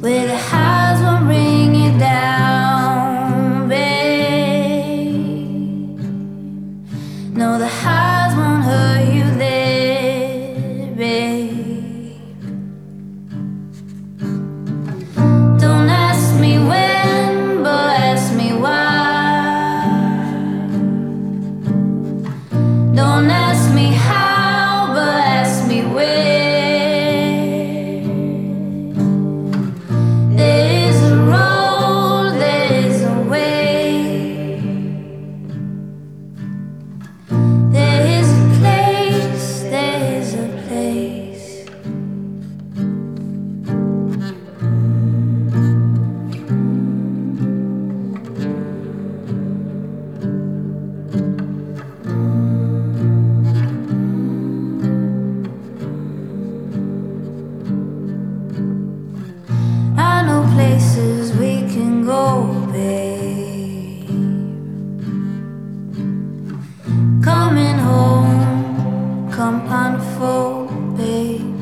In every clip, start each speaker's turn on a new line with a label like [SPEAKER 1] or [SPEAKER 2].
[SPEAKER 1] where the highs won't bring you down, babe. No, the highs won't hurt you there, babe. Don't ask me when, but ask me why. Don't ask me how, but ask me where. Places we can go, babe. Coming home, come unfold, babe.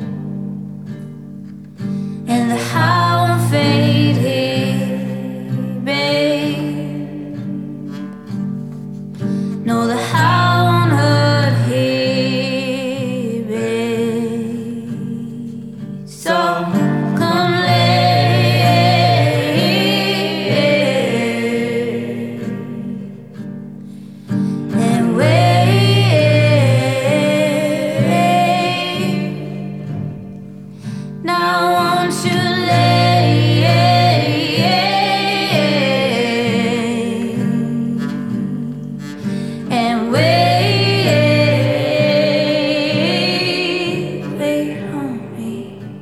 [SPEAKER 1] And the high won't fade here, babe. No, the high won't hurt here, babe. So come now won't you lay and wait on me.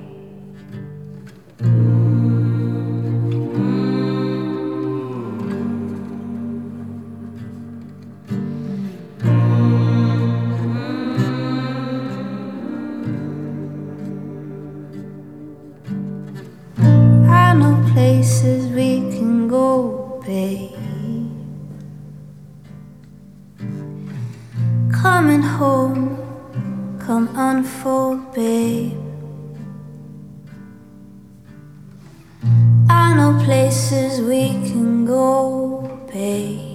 [SPEAKER 1] Places we can go, babe. Coming home, come unfold, babe. I know places we can go, babe.